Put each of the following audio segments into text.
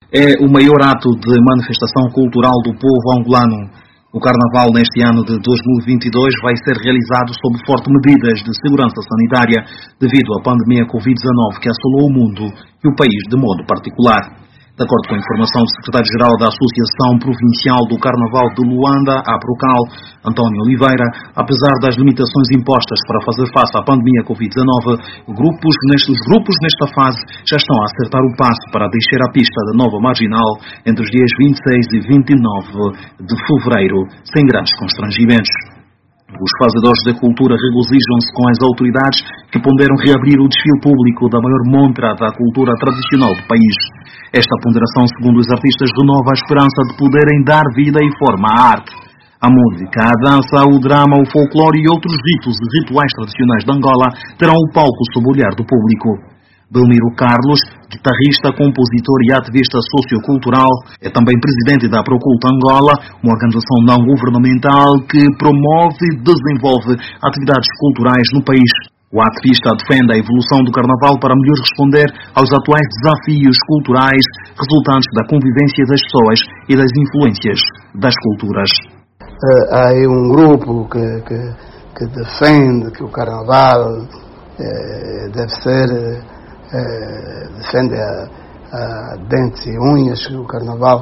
É o maior ato de manifestação cultural do povo angolano. O Carnaval neste ano de 2022 vai ser realizado sob fortes medidas de segurança sanitária devido à pandemia Covid-19 que assolou o mundo e o país de modo particular. De acordo com a informação do secretário-geral da Associação Provincial do Carnaval de Luanda, a Procal, António Oliveira, apesar das limitações impostas para fazer face à pandemia Covid-19, os grupos nesta fase já estão a acertar o passo para descer a pista da nova marginal entre os dias 26 e 29 de fevereiro, sem grandes constrangimentos. Os fazedores da cultura regozijam-se com as autoridades que ponderam reabrir o desfile público da maior montra da cultura tradicional do país. Esta ponderação, segundo os artistas, renova a esperança de poderem dar vida e forma à arte. A música, a dança, o drama, o folclore e outros ritos e rituais tradicionais de Angola terão o palco sob o olhar do público. Belmiro Carlos, guitarrista, compositor e ativista sociocultural, é também presidente da Proculta Angola, uma organização não governamental que promove e desenvolve atividades culturais no país. O ativista defende a evolução do Carnaval para melhor responder aos atuais desafios culturais resultantes da convivência das pessoas e das influências das culturas. Há aí um grupo que defende que o Carnaval deve ser... defende a dentes e unhas que o Carnaval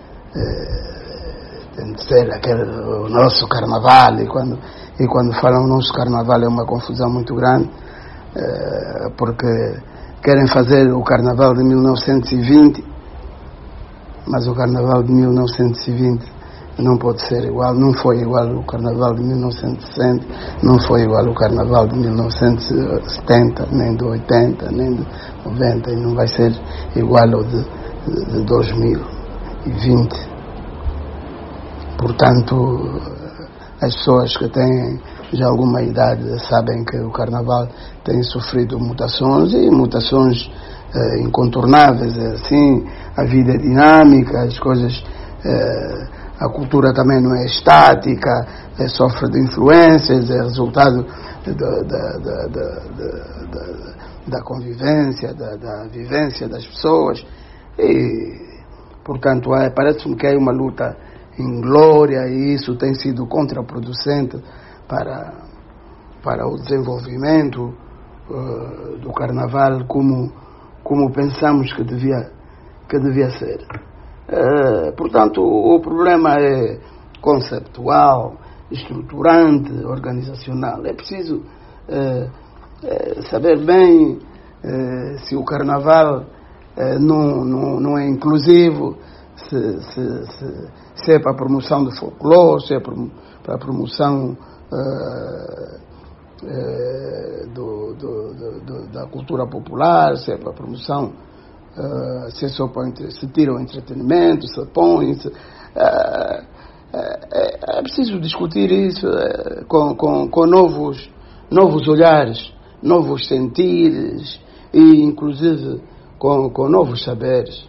tem de ser o nosso Carnaval, e quando falam nosso Carnaval é uma confusão muito grande, porque querem fazer o Carnaval de 1920, mas o Carnaval de 1920 não pode ser igual, não foi igual o Carnaval de 1960, não foi igual o Carnaval de 1970, nem de 80, nem de 90, e não vai ser igual ao de 2020. Portanto, as pessoas que têm já alguma idade sabem que o Carnaval tem sofrido mutações, e mutações incontornáveis, assim, a vida é dinâmica, as coisas... a cultura também não é estática, sofre de influências, é resultado da convivência, da vivência das pessoas, e, portanto, parece-me que é uma luta inglória, e isso tem sido contraproducente para o desenvolvimento do Carnaval como pensamos que devia ser. Portanto, o problema é conceptual, estruturante, organizacional. É preciso saber bem se o Carnaval não é inclusivo, se é para a promoção do folclore, se é para a promoção da cultura popular, se é para a promoção... se é só se tira o entretenimento, se põe... é preciso discutir isso com novos olhares, novos sentires e, inclusive, com novos saberes.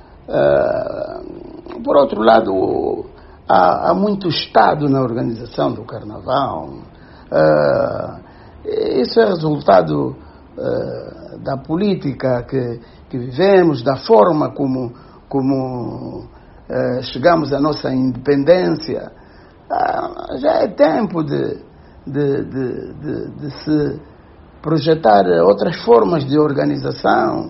Por outro lado, há muito Estado na organização do Carnaval. Isso é resultado da política que vivemos, da forma como chegamos à nossa independência. Já é tempo de se projetar outras formas de organização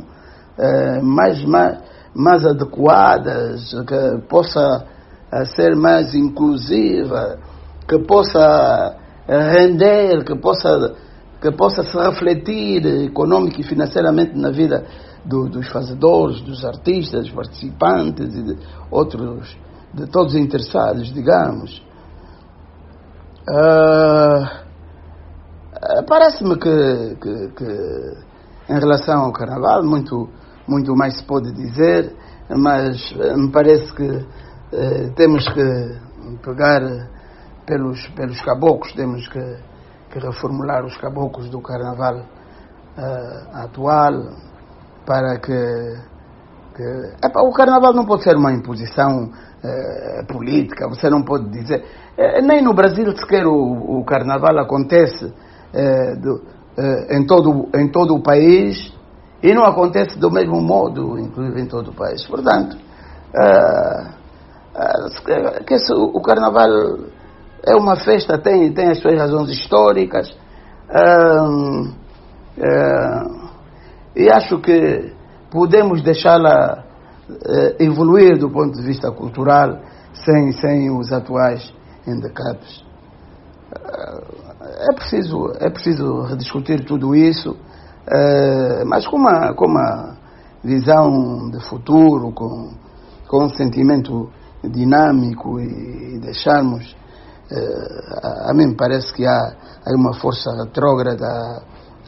mais adequadas, que possa ser mais inclusiva, que possa render, que possa se refletir econômica e financeiramente na vida dos fazedores, dos artistas, dos participantes e de outros, de todos os interessados, digamos. Parece-me que em relação ao Carnaval muito mais se pode dizer, mas me parece que temos que pegar pelos caboclos, temos que reformular os caboclos do Carnaval atual, para que o Carnaval não pode ser uma imposição política. Você não pode dizer, nem no Brasil sequer o Carnaval acontece em todo o país, e não acontece do mesmo modo, inclusive em todo o país. Portanto, o Carnaval é uma festa, tem as suas razões históricas, e acho que podemos deixá-la evoluir do ponto de vista cultural sem os atuais handicaps. É preciso rediscutir tudo isso, mas com uma visão de futuro, com um sentimento dinâmico, e deixarmos, a mim parece que há uma força retrógrada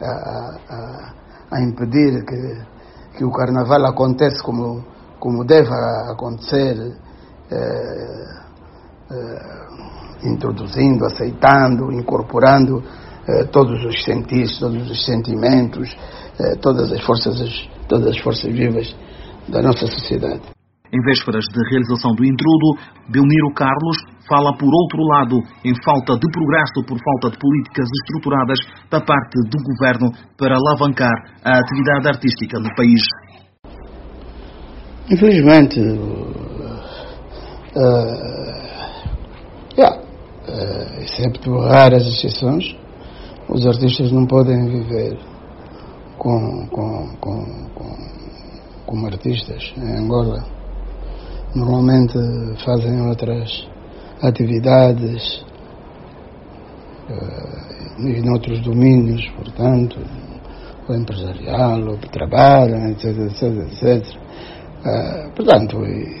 a impedir que o Carnaval aconteça como deve acontecer, introduzindo, aceitando, incorporando todos os sentidos, todos os sentimentos, todas as forças vivas da nossa sociedade. Em vésperas de realização do intrudo, Belmiro Carlos fala, por outro lado, em falta de progresso por falta de políticas estruturadas da parte do governo para alavancar a atividade artística no país. Infelizmente, excepto raras exceções, os artistas não podem viver como artistas em Angola. Normalmente fazem outras atividades em outros domínios, portanto, ou empresarial, ou trabalham, etc. Portanto,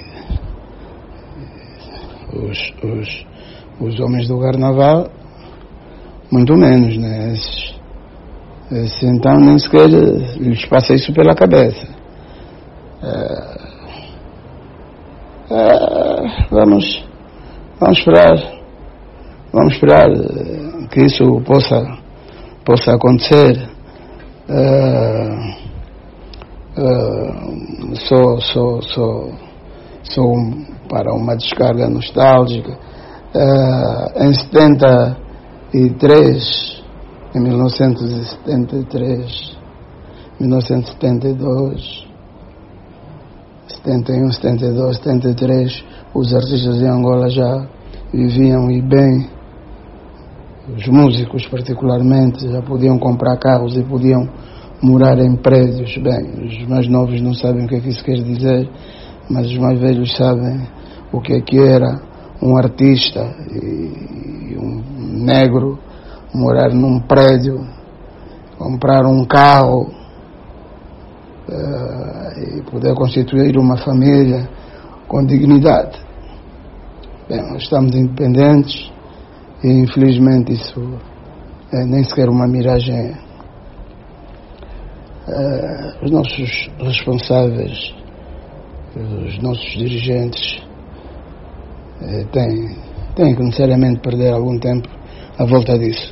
os homens do Carnaval, muito menos, né? Então nem sequer lhes passa isso pela cabeça. Vamos esperar que isso possa acontecer. Só para uma descarga nostálgica. Em 73, em 1973, 1972, 71, 72, 73, os artistas de Angola já viviam e bem. Os músicos, particularmente, já podiam comprar carros e podiam morar em prédios. Bem, os mais novos não sabem o que é que isso quer dizer, mas os mais velhos sabem o que é que era um artista e um negro morar num prédio, comprar um carro, e poder constituir uma família com dignidade. Bem, nós estamos independentes e infelizmente isso nem sequer uma miragem. Os nossos responsáveis, os nossos dirigentes têm que necessariamente perder algum tempo à volta disso.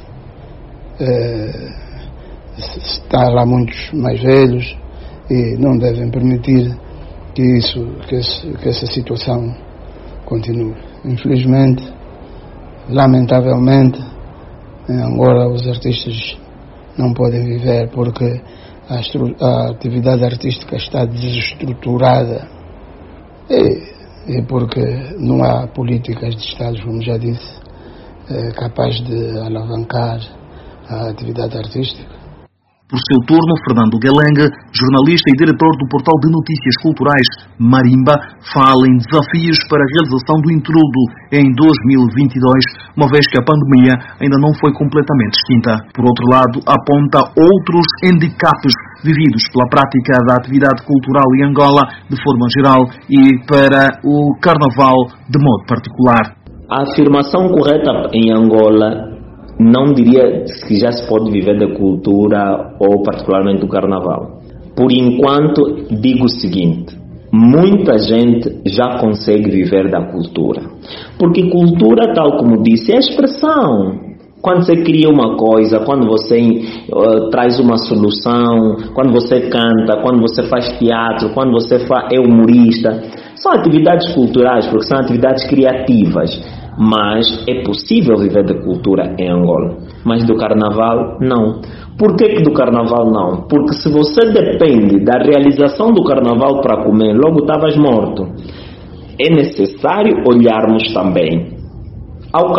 Está lá muitos mais velhos e não devem permitir que essa situação continue. Infelizmente, lamentavelmente, em Angola os artistas não podem viver porque a atividade artística está desestruturada e porque não há políticas de Estado, como já disse, capaz de alavancar a atividade artística. Por seu turno, Fernando Guelengue, jornalista e diretor do portal de notícias culturais Marimba, fala em desafios para a realização do intrudo em 2022, uma vez que a pandemia ainda não foi completamente extinta. Por outro lado, aponta outros handicaps vividos pela prática da atividade cultural em Angola de forma geral e para o Carnaval de modo particular. A afirmação correta em Angola não diria que já se pode viver da cultura ou particularmente do Carnaval. Por enquanto, digo o seguinte: muita gente já consegue viver da cultura. Porque cultura, tal como disse, é expressão. Quando você cria uma coisa, quando você traz uma solução, quando você canta, quando você faz teatro, quando você é humorista, são atividades culturais, porque são atividades criativas. Mas é possível viver da cultura em Angola. Mas do Carnaval, não. Por que do Carnaval não? Porque se você depende da realização do Carnaval para comer, logo estavas morto. é necessário olharmos também o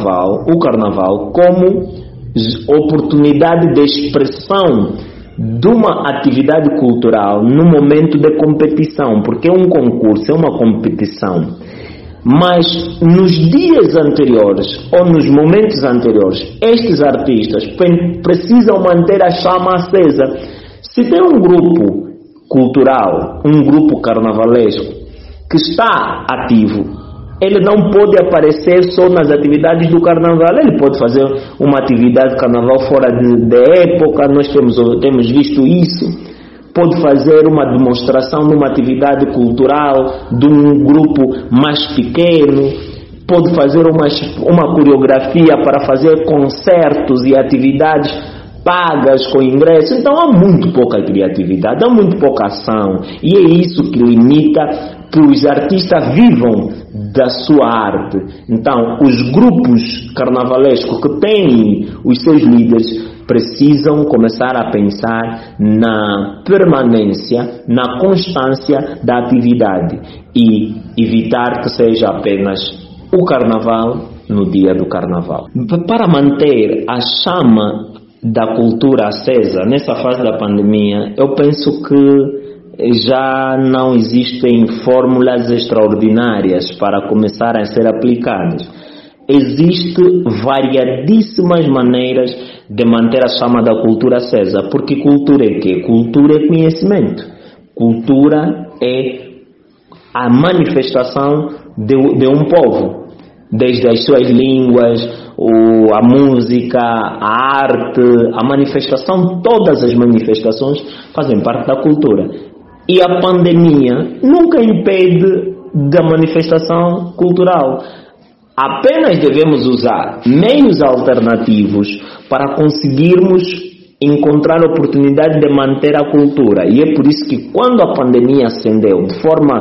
carnaval como oportunidade de expressão de uma atividade cultural no momento de competição, porque é um concurso, é uma competição. Mas nos dias anteriores ou nos momentos anteriores, estes artistas precisam manter a chama acesa. Se tem um grupo cultural, um grupo carnavalesco que está ativo, ele não pode aparecer só nas atividades do carnaval. Ele pode fazer uma atividade de carnaval fora de época, nós temos visto isso. Pode fazer uma demonstração de uma atividade cultural de um grupo mais pequeno, pode fazer uma coreografia para fazer concertos e atividades pagas com ingresso. Então há muito pouca criatividade, há muito pouca ação, e é isso que limita que os artistas vivam da sua arte. Então os grupos carnavalescos que têm os seus líderes precisam começar a pensar na permanência, na constância da atividade e evitar que seja apenas o carnaval no dia do carnaval. Para manter a chama da cultura acesa nessa fase da pandemia, eu penso que já não existem fórmulas extraordinárias para começar a ser aplicadas. Existem variadíssimas maneiras de manter a chama da cultura acesa, porque cultura é quê? Cultura é conhecimento. Cultura é a manifestação de um povo, desde as suas línguas, a música, a arte, a manifestação, todas as manifestações fazem parte da cultura. E a pandemia nunca impede da manifestação cultural. Apenas devemos usar meios alternativos para conseguirmos encontrar a oportunidade de manter a cultura. E é por isso que quando a pandemia ascendeu de forma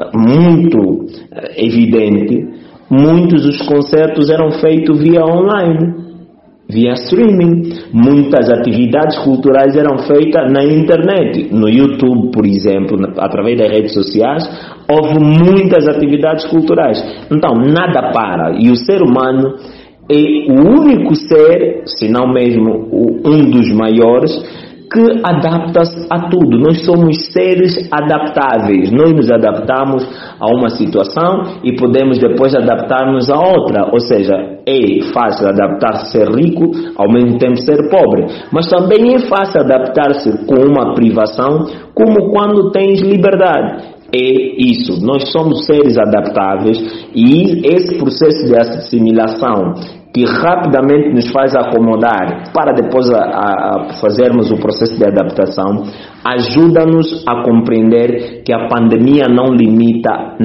muito evidente, muitos dos concertos eram feitos via online, via streaming. Muitas atividades culturais eram feitas na internet, no YouTube, por exemplo, através das redes sociais. Houve muitas atividades culturais. Então nada para, e o ser humano é o único ser, se não mesmo um dos maiores, que adapta-se a tudo. Nós somos seres adaptáveis. Nós nos adaptamos a uma situação e podemos depois adaptar-nos a outra. Ou seja, é fácil adaptar-se ser rico, ao mesmo tempo ser pobre. Mas também é fácil adaptar-se com uma privação, como quando tens liberdade. É isso, nós somos seres adaptáveis, e esse processo de assimilação que rapidamente nos faz acomodar para depois fazermos o processo de adaptação, ajuda-nos a compreender que a pandemia não limita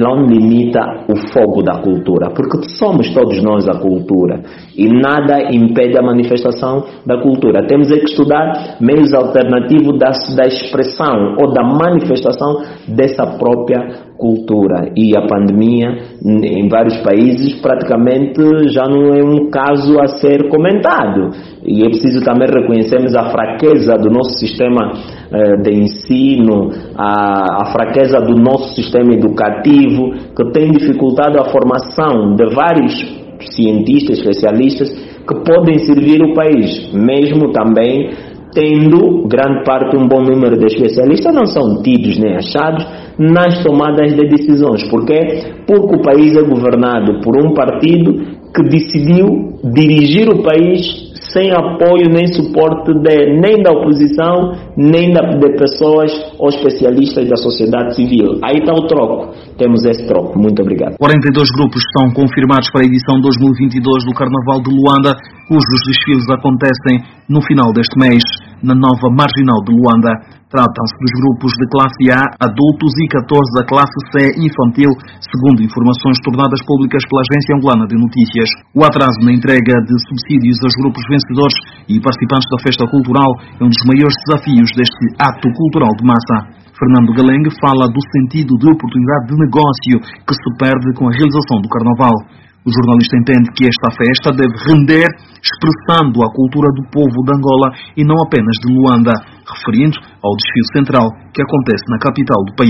o fogo da cultura, porque somos todos nós a cultura e nada impede a manifestação da cultura. Temos que estudar meios alternativos da expressão ou da manifestação dessa própria cultura, e a pandemia em vários países praticamente já não é um caso a ser comentado, e é preciso também reconhecermos a fraqueza do nosso sistema de ensino, a fraqueza do nosso sistema educativo, que tem dificultado a formação de vários cientistas, especialistas que podem servir o país, mesmo também tendo grande parte, um bom número de especialistas não são tidos nem achados nas tomadas de decisões. Porque o país é governado por um partido que decidiu dirigir o país sem apoio nem suporte nem da oposição, nem de pessoas ou especialistas da sociedade civil. Aí está o troco. Temos esse troco. Muito obrigado. 42 grupos estão confirmados para a edição 2022 do Carnaval de Luanda, cujos desfiles acontecem no final deste mês, na nova Marginal de Luanda. Tratam-se dos grupos de classe A, adultos, e 14 da classe C, infantil, segundo informações tornadas públicas pela Agência Angolana de Notícias. O atraso na entrega de subsídios aos grupos vencedores e participantes da festa cultural é um dos maiores desafios deste ato cultural de massa. Fernando Galengue fala do sentido de oportunidade de negócio que se perde com a realização do Carnaval. O jornalista entende que esta festa deve render expressando a cultura do povo de Angola e não apenas de Luanda, referindo ao desfile central que acontece na capital do país.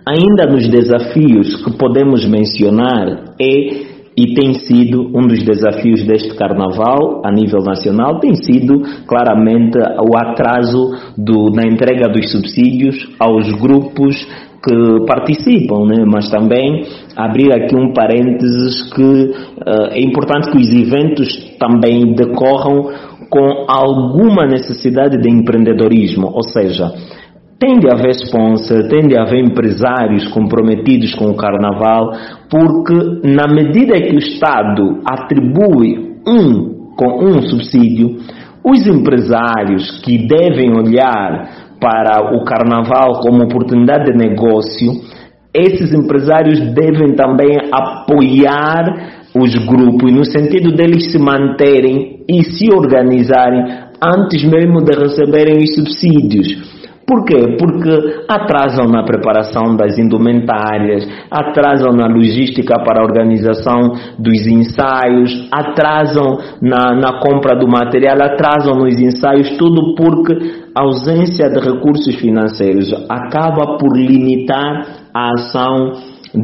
Ainda nos desafios que podemos mencionar e tem sido um dos desafios deste carnaval a nível nacional, tem sido claramente o atraso na entrega dos subsídios aos grupos que participam, né? Mas também abrir aqui um parênteses que é importante que os eventos também decorram com alguma necessidade de empreendedorismo, ou seja, tem de haver sponsor, tem de haver empresários comprometidos com o carnaval, porque na medida que o Estado atribui um subsídio, os empresários que devem olhar para o carnaval como oportunidade de negócio, esses empresários devem também apoiar os grupos, no sentido deles se manterem e se organizarem antes mesmo de receberem os subsídios. Por quê? Porque atrasam na preparação das indumentárias, atrasam na logística para a organização dos ensaios, atrasam na compra do material, atrasam nos ensaios, tudo porque a ausência de recursos financeiros acaba por limitar a ação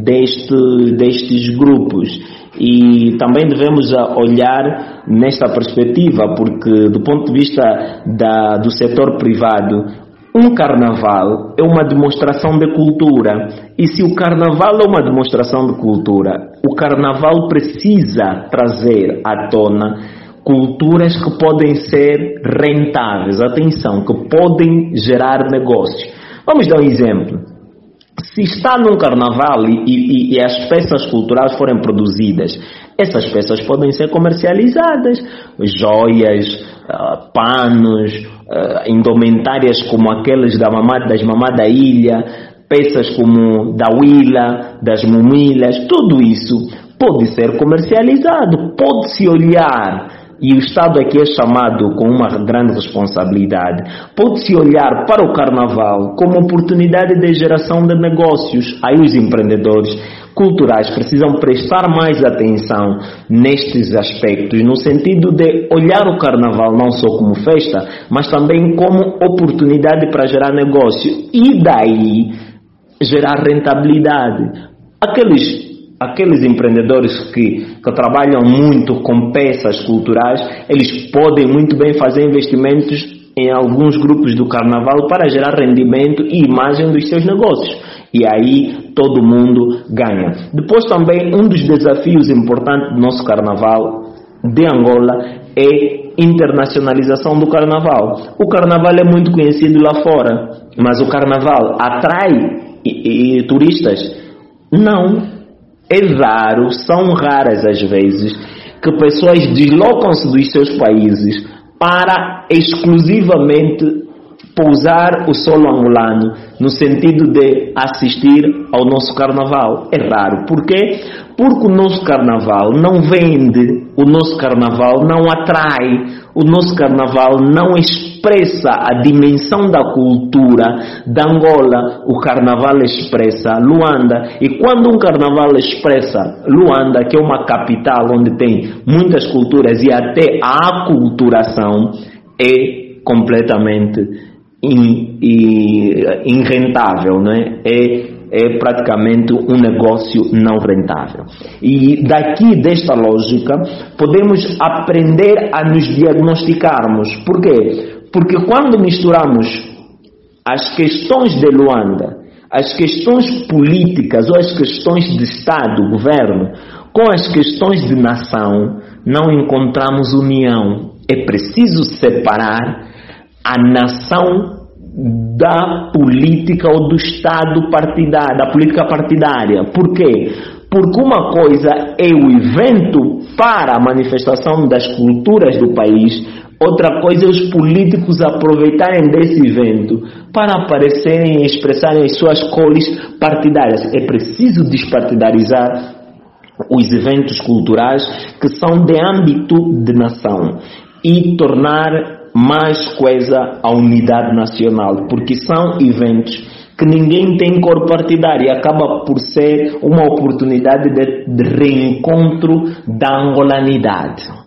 destes grupos. E também devemos olhar nesta perspectiva, porque do ponto de vista do setor privado, um carnaval é uma demonstração de cultura, e se o carnaval é uma demonstração de cultura, o carnaval precisa trazer à tona culturas que podem ser rentáveis, atenção, que podem gerar negócios. Vamos dar um exemplo. Se está num carnaval e as peças culturais forem produzidas, essas peças podem ser comercializadas, joias, panos, indumentárias como aquelas das mamães da ilha, peças como da huila, das mumilhas, tudo isso pode ser comercializado, pode-se olhar. E o Estado aqui é chamado com uma grande responsabilidade. Pode-se olhar para o carnaval como oportunidade de geração de negócios. Aí os empreendedores culturais precisam prestar mais atenção nestes aspectos, no sentido de olhar o carnaval não só como festa, mas também como oportunidade para gerar negócio e daí gerar rentabilidade. Aqueles empreendedores que trabalham muito com peças culturais, eles podem muito bem fazer investimentos em alguns grupos do carnaval para gerar rendimento e imagem dos seus negócios. E aí todo mundo ganha. Depois também um dos desafios importantes do nosso carnaval de Angola é internacionalização do carnaval. O carnaval é muito conhecido lá fora, mas o carnaval atrai turistas? Não. É raro, são raras as vezes que pessoas deslocam-se dos seus países para exclusivamente pousar o solo angolano no sentido de assistir ao nosso carnaval. É raro. Por quê? Porque o nosso carnaval não vende, o nosso carnaval não atrai, o nosso carnaval não expressa a dimensão da cultura da Angola. O carnaval expressa Luanda, e quando um carnaval expressa Luanda, que é uma capital onde tem muitas culturas e até a aculturação, é completamente irrentável, não é? É praticamente um negócio não rentável. E daqui desta lógica podemos aprender a nos diagnosticarmos. Por quê? Porque quando misturamos as questões de Luanda, as questões políticas ou as questões de Estado, governo, com as questões de nação, não encontramos união. É preciso separar a nação da política ou do Estado partidário, da política partidária. Por quê? Porque uma coisa é o evento para a manifestação das culturas do país, outra coisa é os políticos aproveitarem desse evento para aparecerem e expressarem as suas cores partidárias. É preciso despartidarizar os eventos culturais que são de âmbito de nação e tornar mais coesa a unidade nacional, porque são eventos que ninguém tem cor partidária e acaba por ser uma oportunidade de reencontro da angolanidade.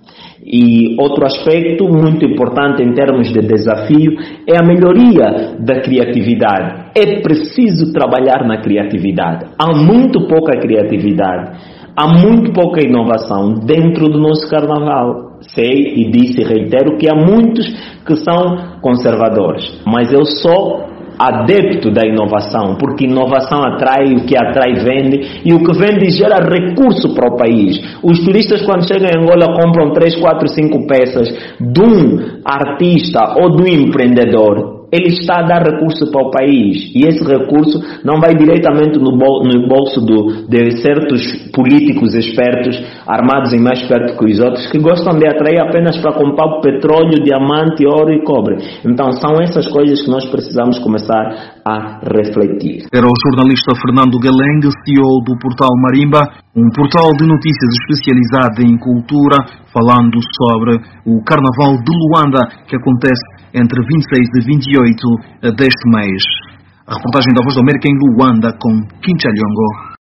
E outro aspecto muito importante em termos de desafio é a melhoria da criatividade. É preciso trabalhar na criatividade. Há muito pouca criatividade, há muito pouca inovação dentro do nosso carnaval. Sei e disse e reitero que há muitos que são conservadores, mas eu sou adepto da inovação, porque inovação atrai, o que atrai vende, e o que vende gera recurso para o país. Os turistas, quando chegam em Angola, compram 3, 4, 5 peças de um artista ou de um empreendedor. Ele está a dar recurso para o país, e esse recurso não vai diretamente no bolso de certos políticos espertos, armados e mais espertos que os outros, que gostam de atrair apenas para comprar petróleo, diamante, ouro e cobre. Então são essas coisas que nós precisamos começar a refletir. Era o jornalista Fernando Galengue, CEO do Portal Marimba, um portal de notícias especializado em cultura, falando sobre o Carnaval de Luanda, que acontece entre 26 e 28 deste mês. A reportagem da Voz da América em Luanda com Quincha Liongo.